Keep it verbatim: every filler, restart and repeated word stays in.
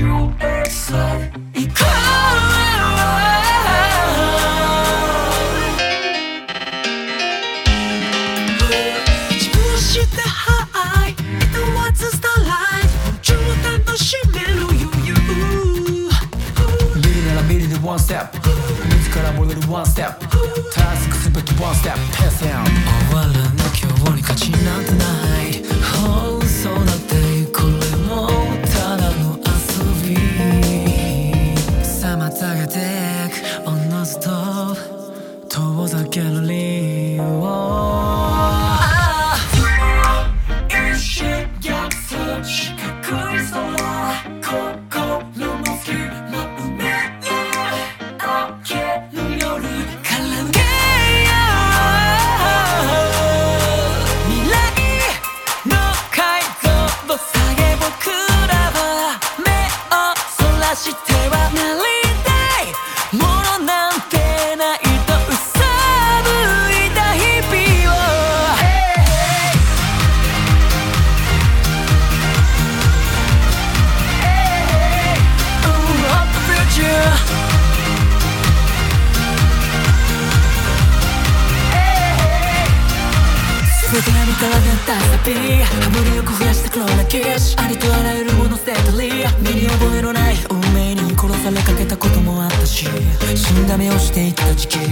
One step 自ら戻る One step タスクすべき One step Pass down 終わらぬ今日に勝ちなんてない放送だってこれもただの遊び妨げてくおのずと遠ざける理由を一種約束四角い空心の隙間埋めしてはなりたいものなんてないとうさぶいた日々を Hey, hey, oh, up the future全てが見たら絶対サピーハモリよく増やしたクローラキッシュありとあらゆるもの捨てたり身に覚えのない運命に殺されかけたこともあったし死んだ目をして生きた時期